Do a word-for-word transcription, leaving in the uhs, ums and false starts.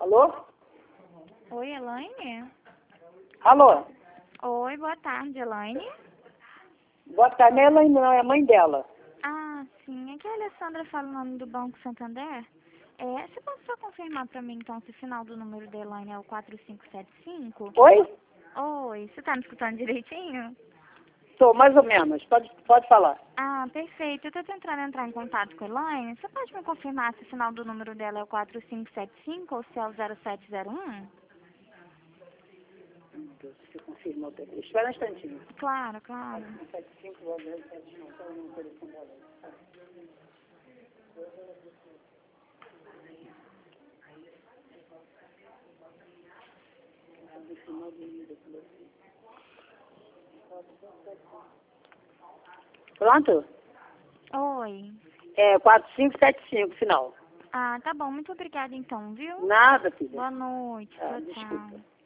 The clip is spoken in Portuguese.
Alô? Oi, Elaine? Alô? Oi, boa tarde, Elaine. Boa tarde, não é ela não, é a mãe dela. Ah, sim. Aqui é a Alessandra fala o nome do Banco Santander. É, você pode só confirmar pra mim, então, se o final do número da Elaine é o quatro cinco sete cinco? Oi? Oi, você tá me escutando direitinho? Tô, mais ou menos. Pode, pode falar. Ah, perfeito. Eu tô tentando entrar em contato com a Elaine. Você pode me confirmar se o final do número dela é o quatro cinco sete cinco ou se é o zero sete zero um? Meu Deus, você confirmou. Espera um instantinho. Claro, claro. sete cinco, zero sete um, qual é o número do telefone dela? Pronto? Oi. É quatro cinco sete cinco, final. Ah, tá bom. Muito obrigada, então, viu? Nada, filha. Boa noite. Ah, Tchau, desculpa. tchau.